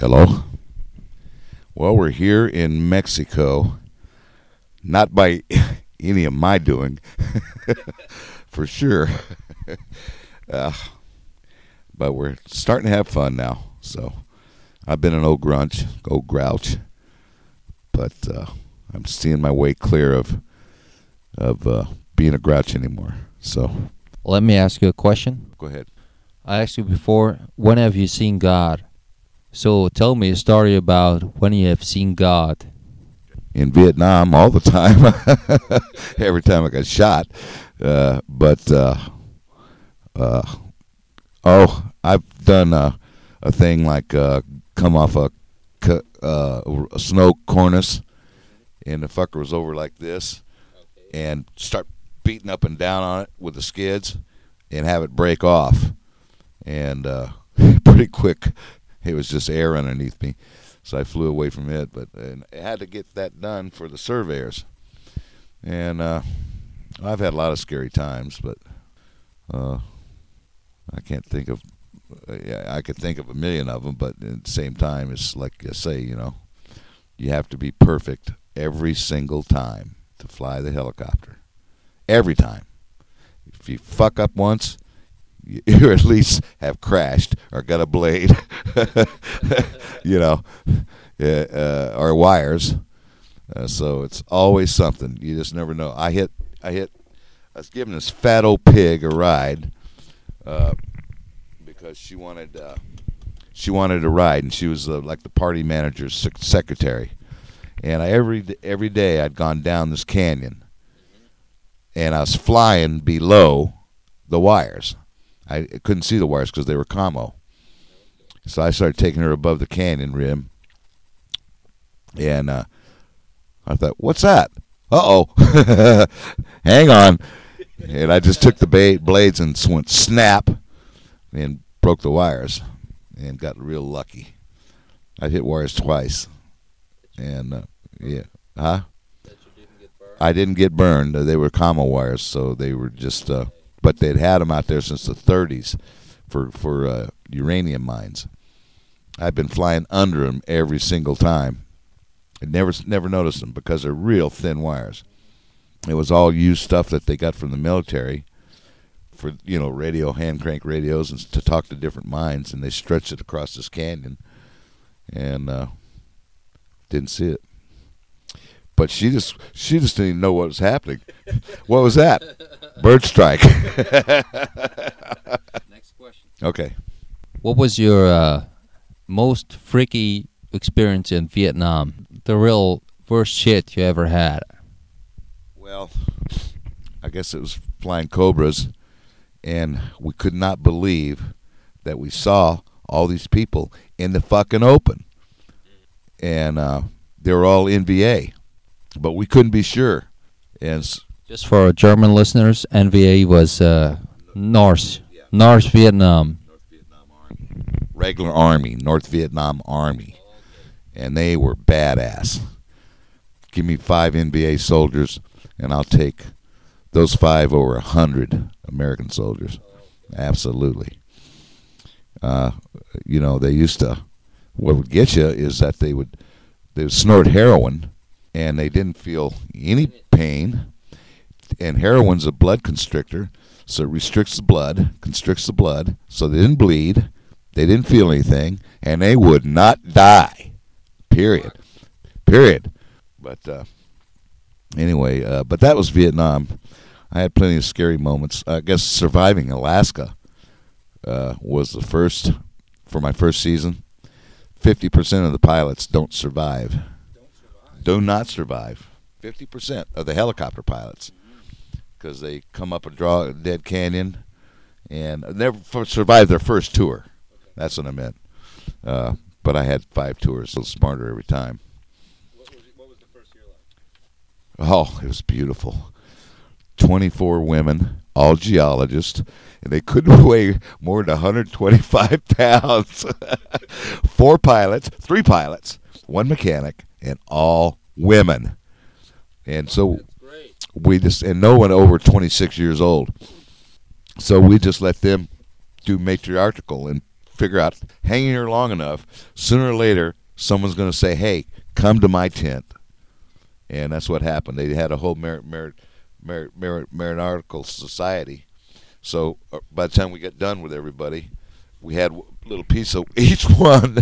Hello? Well, we're here in Mexico, not by any of my doing, for sure. uh, but we're starting to have fun now. So I've been an old grouch, but I'm seeing my way clear of being a grouch anymore. So Let me ask you a question. go ahead. I asked you before, when have you seen God? So tell me a story about when you have seen God. In Vietnam all the time, every time I got shot. I've done a thing like come off a snow cornice, and the fucker was over like this, and start beating up and down on it with the skids, and have it break off, and pretty quick, it was just air underneath me. So I flew away from it, but I had to get that done for the surveyors. And I've had a lot of scary times, but I can't think of. I could think of a million of them, but at the same time, it's like I say, you have to be perfect every single time to fly the helicopter. Every time. If you fuck up once, you at least have crashed or got a blade, or wires. So it's always something. You just never know. I was giving this fat old pig a ride because she wanted a ride, and she was like the party manager's secretary. And every day I'd gone down this canyon, and I was flying below the wires. I couldn't see the wires because they were commo. So I started taking her above the canyon rim. And I thought, what's that? Uh-oh. Hang on. And I just took the blades and went snap and broke the wires and got real lucky. I hit wires twice. And, yeah. Huh? I didn't get burned. They were commo wires, so they were just... but they'd had them out there since the 30s for uranium mines. I've been flying under them every single time. I never noticed them because they're real thin wires. It was all used stuff that they got from the military for, radio, hand crank radios, and to talk to different mines, and they stretched it across this canyon, and didn't see it. But she just didn't even know what was happening. What was that? Bird strike. Next question. Okay. What was your most freaky experience in Vietnam? The real worst shit you ever had? Well, I guess it was flying Cobras, and we could not believe that we saw all these people in the fucking open. And they were all NVA, but we couldn't be sure. And just for our German listeners, NVA was North Vietnam. North Vietnam Army. Regular Army, North Vietnam Army. And they were badass. Give me 5 NVA soldiers, and I'll take those 5 over 100 American soldiers. Absolutely. They used to... What would get you is that they would snort heroin, and they didn't feel any pain. And heroin's a blood constrictor, so it restricts the blood, constricts the blood, so they didn't bleed, they didn't feel anything, and they would not die. Period. But anyway, but that was Vietnam. I had plenty of scary moments. I guess surviving Alaska was the first, for my first season. 50% of the pilots don't survive. Do not survive. 50% of the helicopter pilots. Because they come up and draw a dead canyon and never survive their first tour. That's what I meant. But I had 5 tours, so smarter every time. What was the first year like? Oh, it was beautiful. 24 women, all geologists, and they couldn't weigh more than 125 pounds. 3 pilots, 1 mechanic, and all women. And so and no one over 26 years old. So we just let them do matriarchal and figure out hanging here long enough, sooner or later, someone's going to say, "Hey, come to my tent," and that's what happened. They had a whole meritocratic society. So by the time we got done with everybody, we had a little piece of each one,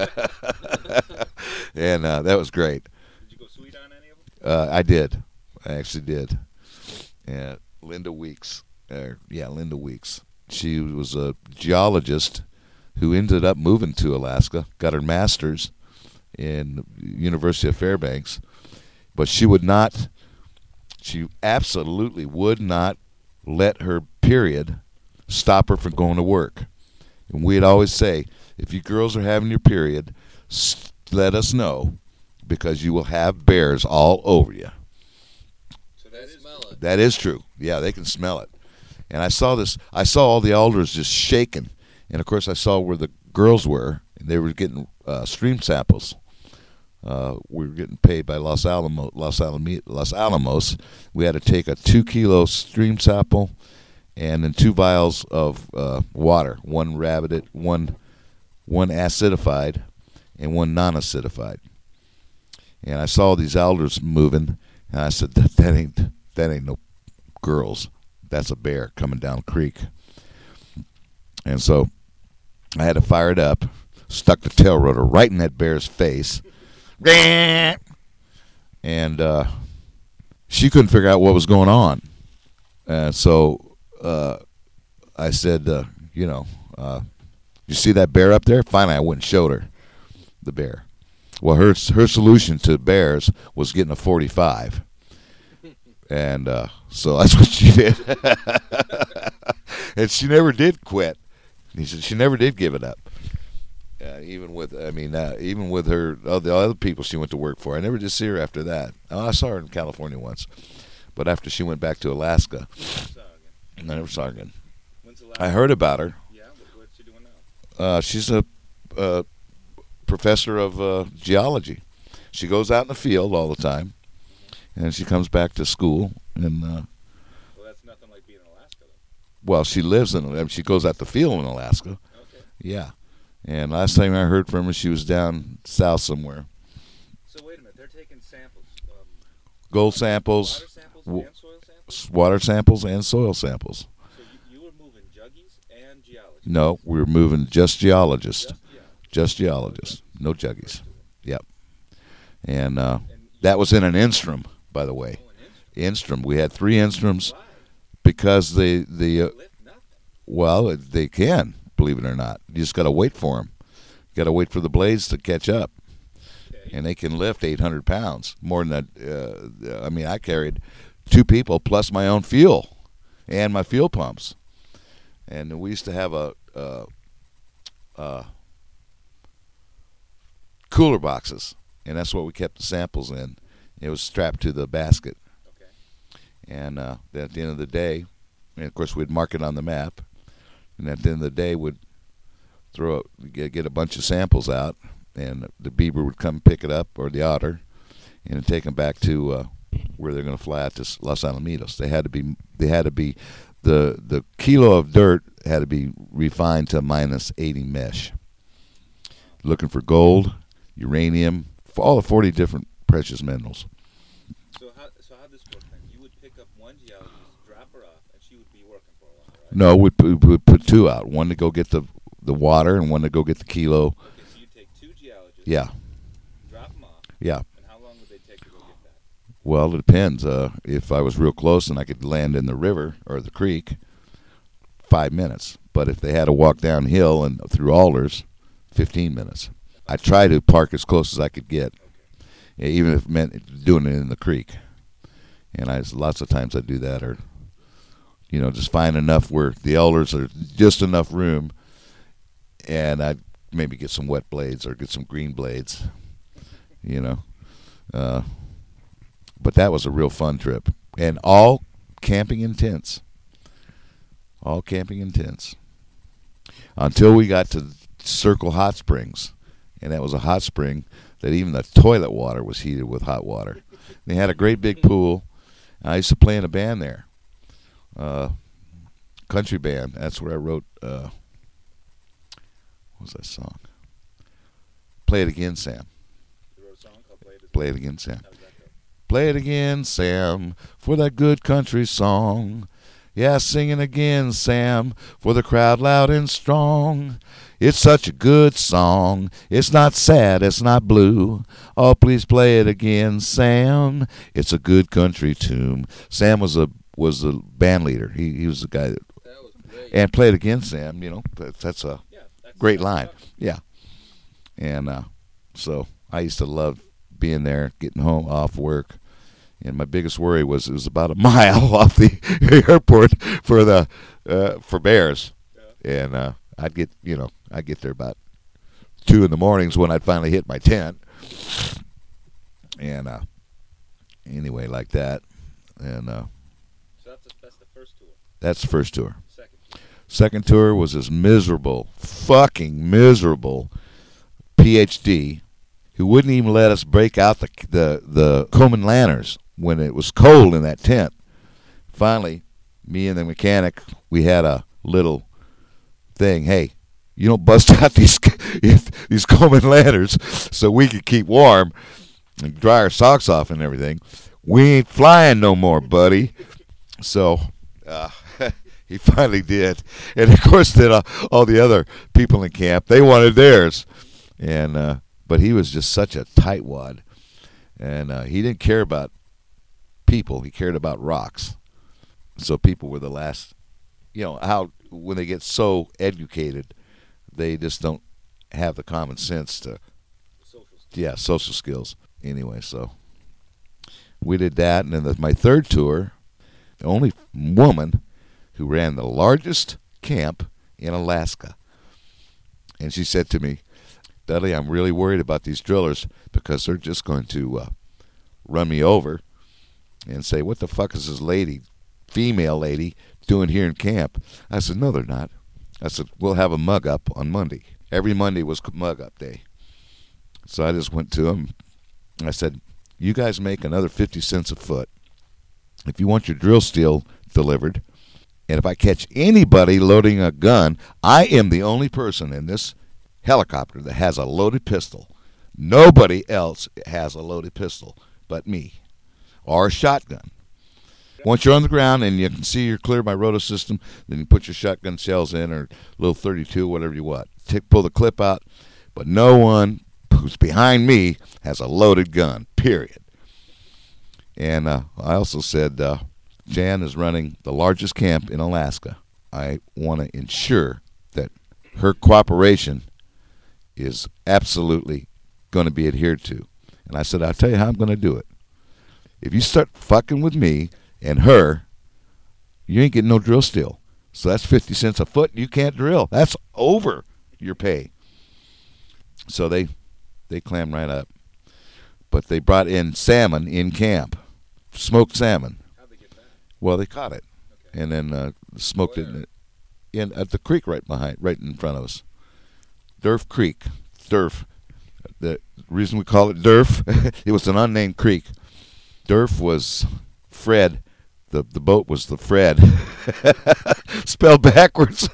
and that was great. Did you go sweet on any of them? I did. I actually did. Linda Weeks. Linda Weeks. She was a geologist who ended up moving to Alaska, got her master's in University of Fairbanks, but she absolutely would not let her period stop her from going to work. And we'd always say, if you girls are having your period, let us know, because you will have bears all over you. So That is true. Yeah, they can smell it. And I saw all the alders just shaking. And, of course, I saw where the girls were. And they were getting stream samples. We were getting paid by Los Alamos. We had to take a 2-kilo stream sample and then 2 vials of water, one acidified and one non-acidified. And I saw these alders moving, and I said, that ain't no girls. That's a bear coming down the creek. And so I had to fire it up, stuck the tail rotor right in that bear's face, and she couldn't figure out what was going on. So I said, you see that bear up there? Finally, I went and showed her the bear. Well, her solution to bears was getting a 45. And so that's what she did. And she never did quit. He said she never did give it up. Even with her the other people she went to work for. I never did see her after that. I saw her in California once. But after she went back to Alaska, I never saw her again. When's the last I heard about her. Yeah, what's she doing now? She's a professor of geology. She goes out in the field all the time, and she comes back to school. And Well, that's nothing like being in Alaska, though. well, she lives in. She goes out the field in Alaska. Okay. Yeah. And last time I heard from her, she was down south somewhere. So wait a minute, they're taking samples. Gold samples, Water samples and soil samples? water samples, and soil samples. So you were moving juggies and geologists? No, we were moving just geologists. Just geologists. Just geologists. No juggies. Yep. And And that was in an Instrom, by the way. Oh, an instrument. Instrom. We had 3 Instroms Why? because the Lift nothing. well, they can, believe it or not. You just got to wait for them. You got to wait for the blades to catch up. Okay. And they can lift 800 pounds. More than that. I carried 2 people plus my own fuel and my fuel pumps. And we used to have a cooler boxes, and that's what we kept the samples in. It was strapped to the basket. Okay. And then at the end of the day, and of course we'd mark it on the map, and at the end of the day we'd get a bunch of samples out, and the beaver would come pick it up, or the otter, and take them back to where they're going to fly out to Los Alamitos. They had to be the kilo of dirt had to be refined to minus 80 mesh. Looking for gold, uranium, for all the 40 different precious minerals. So how'd this work then? You would pick up one geologist, drop her off, and she would be working for a while, right? No, we'd put 2 out. One to go get the water, and one to go get the kilo. Okay, so you take 2 geologists. Yeah, Drop them off. yeah. And how long would they take to go get that? Well, it depends. If I was real close and I could land in the river or the creek, 5 minutes. But if they had to walk downhill and through alders, 15 minutes. I try to park as close as I could get, even if it meant doing it in the creek. And lots of times I do that, or just find enough where the elders are just enough room, and I'd maybe get some wet blades or get some green blades, But that was a real fun trip, and all camping in tents. All camping in tents. Until we got to Circle Hot Springs, and that was a hot spring that even the toilet water was heated with hot water. They had a great big pool. And I used to play in a band there, country band. That's where I wrote. was that song? Play It Again, Sam. You wrote a song called Play It Again. Play It Again, Sam. How does that go? Play it again, Sam, for that good country song. Yeah, sing it again, Sam, for the crowd loud and strong. It's such a good song. It's not sad, it's not blue. Oh, please play it again, Sam. It's a good country tune. Sam was the band leader. He was the guy that was great. and play it again, Sam. You know, that's a Yeah, that's great that's line. tough. Yeah, and so I used to love being there, getting home off work. And my biggest worry was it was about a mile off the airport for Bears, and I'd get there about 2 in the mornings when I'd finally hit my tent, and anyway like that, and So that's the first tour. that's the first tour. Second. Second tour was this miserable, fucking miserable PhD who wouldn't even let us break out the Coleman lanterns when it was cold in that tent. Finally, me and the mechanic, we had a little thing. Hey, you don't bust out these Coleman lanterns so we can keep warm and dry our socks off and everything. We ain't flying no more, buddy. So he finally did. And, of course, then all the other people in camp, they wanted theirs. And but he was just such a tightwad. And he didn't care about people. He cared about rocks. So people were the last, how when they get so educated, they just don't have the common sense to, social skills. Anyway, so we did that. And then my third tour, the only woman who ran the largest camp in Alaska. And she said to me, Dudley, I'm really worried about these drillers because they're just going to run me over and say, what the fuck is this female lady, doing here in camp? I said, no, they're not. I said, we'll have a mug up on Monday. Every Monday was mug up day. So I just went to them. I said, you guys make another 50 cents a foot. If you want your drill steel delivered, and if I catch anybody loading a gun, I am the only person in this helicopter that has a loaded pistol. Nobody else has a loaded pistol but me, or a shotgun. Once you're on the ground and you can see you're clear by rotor system, then you put your shotgun shells in, or little 32, whatever you want. Pull the clip out, but no one who's behind me has a loaded gun, period. And I also said, Jan is running the largest camp in Alaska. I want to ensure that her cooperation is absolutely going to be adhered to. And I said, I'll tell you how I'm going to do it. If you start fucking with me and her, you ain't getting no drill steel. So that's 50 cents a foot. You can't drill. That's over your pay. So they clammed right up. But they brought in salmon in camp, smoked salmon. How'd they get that? Well, they caught it, Okay. and then smoked it at the creek right in front of us. Durf Creek. Durf. The reason we call it Durf, it was an unnamed creek. Durf was Fred. The boat was the Fred. Spelled backwards.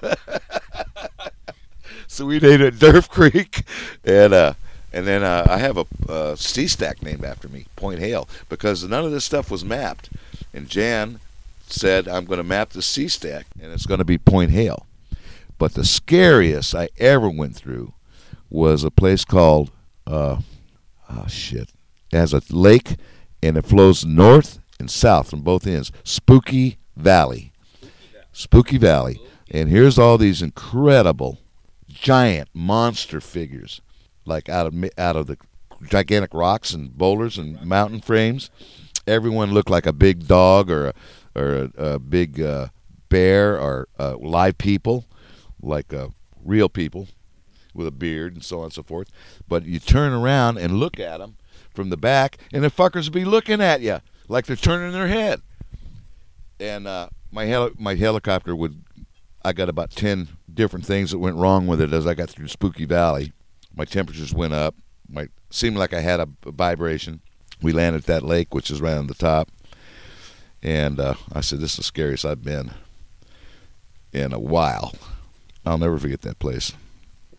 So we named it Durf Creek. And then I have a C-stack named after me, Point Hale, because none of this stuff was mapped. And Jan said, I'm going to map the C-stack, and it's going to be Point Hale. But the scariest I ever went through was a place called, it has a lake, and it flows north and south from both ends. Spooky Valley. Spooky Valley. And here's all these incredible, giant monster figures, like out of the gigantic rocks and boulders and mountain frames. Everyone looked like a big dog or a big bear or live people, like real people with a beard and so on and so forth. But you turn around and look at them from the back, and the fuckers will be looking at you like they're turning their head. And my helicopter I got about 10 different things that went wrong with it as I got through Spooky Valley. My temperatures went up. Seemed like I had a vibration. We landed at that lake, which is right on the top. And I said, this is the scariest I've been in a while. I'll never forget that place.